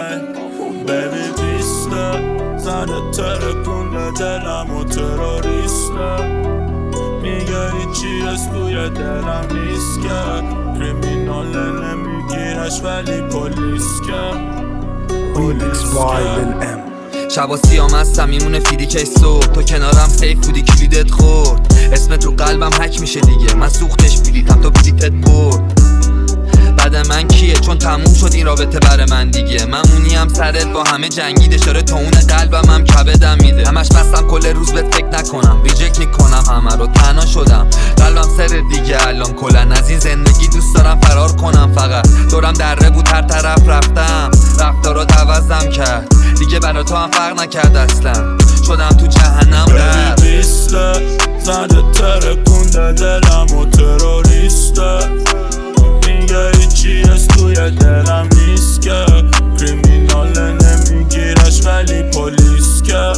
بیبی بیسته زنه ترکونه دلم و تروریسته میگه هیچی از توی دلم نیست که کریمیناله نمیگیرش ولی پلیس که شبا سیام هستم میمونه فیدی که صبح تو کنارم سیف بودی کلیدت خورد اسمت رو قلبم حک میشه دیگه من سوختش بلیتم تو بلیتت برد بعد من کیه چون تموم شد این رابطه بر من دیگه من مونیم سرت با همه جنگید اشاره تا اون قلبم هم کبدم میده همش بستم کل روز بهت فکر نکنم ریجکت میکنم همه رو تنها شدم قلبم سر دیگه الان کلن از این زندگی دوست دارم فرار کنم فقط دورم دره بود هر طرف رفتم رفتارات عوضم کرد دیگه برا تو هم فرق نکرد اصلا شدم تو جهنم رفت بیسته زنده ترکونده دلم و تروریسته میگه هیچی از توی دلم نیست که کریمیناله نمیگیرش ولی پلیس که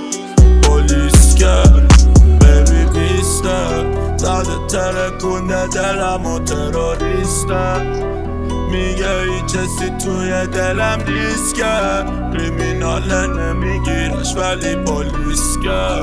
بیبی بیسته زنده ترکونده دلم و تروریسته میگه هیچ چیزی توی دلم نیست که کریمیناله نمیگیرش ولی پلیس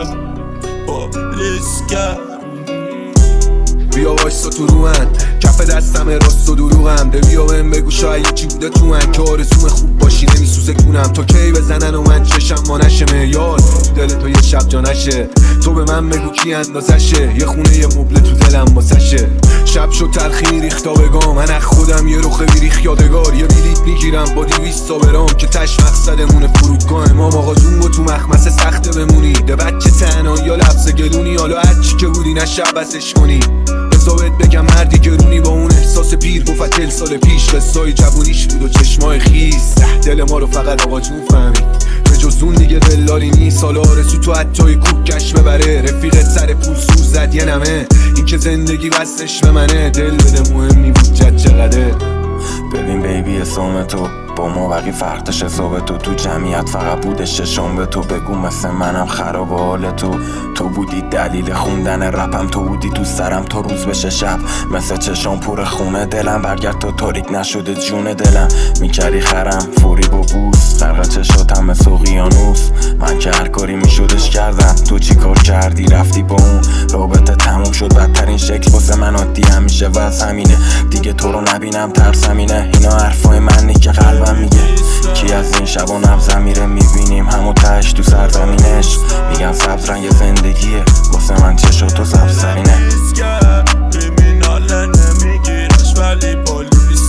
که بیا وایسا تو روحن کف دستم راست و دروغم ده بیا بهم بگو شاید چی بوده تو من که آرزوم خوب باشی نمیسوزه کونم تو کی بزنن و من چشم ما نشه معیار دل تو یه شب جا نشه تو به من بگو کی اندازشه یه خونه یه مبله تو دلم واسشه شب شد تلخی ریختا بگام من از خودم یه رخ بیریخ یادگار یه بلیت میگیرم با 200 برام که تش مقصدمونه فرودگاه ما آقازون و تو مخمسه سخته بمونی ده بچه تنها یا لفظ گلونی حالا هرچی که بودی نشه بسش کنی بذارت بگم مردی گرونی با اون احساس پیر گفت 40 سال پیش قصای جوونیش بود و چشمای خیس دل ما رو فقط آقا جون فهمید به جز اون دیگه دلاری نیست حالا آرزو تو حتی کوک کش ببره رفیقت سر پول سوز زد یه نمه این که زندگی بستش به منه دل بده مهم نیبود جد چقدره ببین بیبی اسم تو با ما وقی فرقش حساب تو جمعیت فقط بوده ششم به تو بگو مثل منم خراب حال تو بودی دلیل خوندن رپم تو بودی تو سرم تا روز بشه شب مثل چشام پر خونه دلم برگرد تو تاریک نشده جون دلم میکردی خرم فوری با بوس غرق چشاتم مثل اقیانوس من که هر کاری میشدش کردم تو چی کار کردی رفتی با اون رابطه تموم شد بدترین شکل واسه من عادی همیشه وز همینه دیگه تو رو نبینم ترسمینه اینا حرفای منی که قلبم میگه کی از این شبا نبضم میره میبینیم همو تش تو سرزمینش میگن سبز رنگ زندگیه واسه من چشو تو سبزترینه کریمیناله نمیگیرش ولی پلیس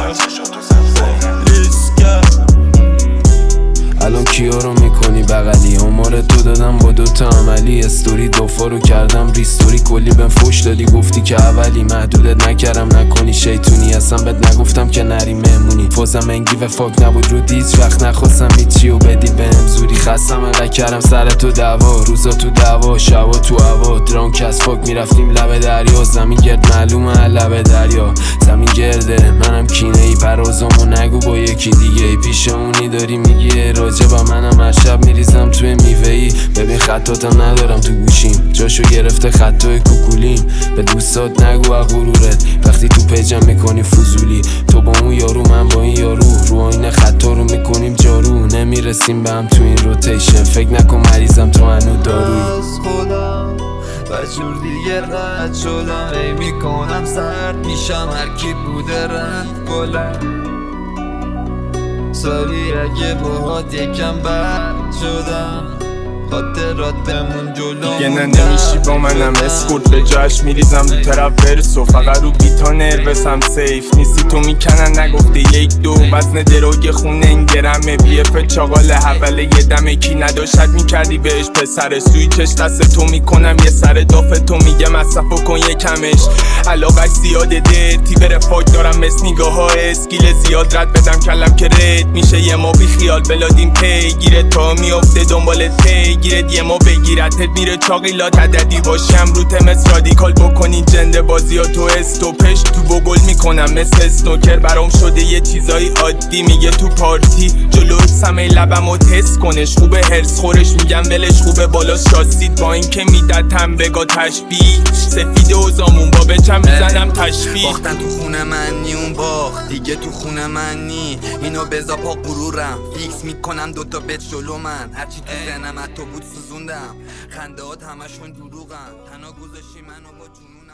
الان کیا رو میکنی بغلی عمر تو دادم با 2 عملی استوری دوفا رو کردم ریستوری کلی بهم فوش دادی گفتی که اولی محدودت نکردم نکنی شیطونی اصلا بهت نگفتم که نری مهمونی فوزم انگی و فاک نبود رو دیز وقت نخواستم هیچی و بدی بهم زوری خستم انقدر کردم سر تو دعوا روزا تو دعوا شبا تو هوا درانک از فاک میرفتیم لب دریا زمین گرد معلومه لب دریا زمین گرده منم کینه ای پرازامو نگو با یکی دیگه ای پیشمونی داری میگی راجبا منم هر شب میریزم توی میوه‌ای ببین خطاتم ندارم تو گوشیم جاشو گرفته خطای کوکولیم به دوستات نگو از غرورت وقتی تو پیجم میکنی فضولی تو با اون یارو من با این یارو رو آینه خطا رو میکنیم جارو نمیرسیم به هم تو این روتیشن فکر نکن مریضم تو هنو دارویی از خودم و جور دیگه رد شدم ای میکنم سرد میشم هر کی بوده رد بلند سالی اگه باهات یکم بد شدم خاطراتمون جلوم یه نمیشی با منم اسکورت به جاش میریزم دو طرف ورسو فقط رو بیتا نروسم سیف نیستی تو میکنن نگفته 1 2 وزن دروگ خونه این گرمه بیفه چاقال حوله یه دمه کی نداشت میکردی بهش پسر سویچش دست تو میکنم یه سر دافه تو میگه مصرفو کن یه کمش علاقش زیاده درتی بره فاک دارم مثل نگاه ها اسکیل زیاد رد بدم کلم که رد میشه یه ما بی خیال بلادیم پی گیره تا میافته دنبال تی گیرت یه ما بگیرتت میره چاقیلات عددی باشم رو تمس رادیکال بکنین جنده بازی ها تو استوپش تو بگل میکنم مثل اسنوکر برام شده یه چیزای عادی میگه تو پارتی جلوت میخواستم ای لبمو تست کنش خوبه هرس خورش میگم ولش خوبه بالا شاسید با اینکه میدتم بگا تشبیه سفید و زامون با بچم میزنم تشبیه باختن تو خونه من نی اون باخت دیگه تو خونه من نی اینو بزا پا غرورم فیکس میکنم دوتا بت جلو من هرچی تو ذهنم تو بود سوزوندم خنده هات همشون دروغن تنها گذاشتی منو با جنون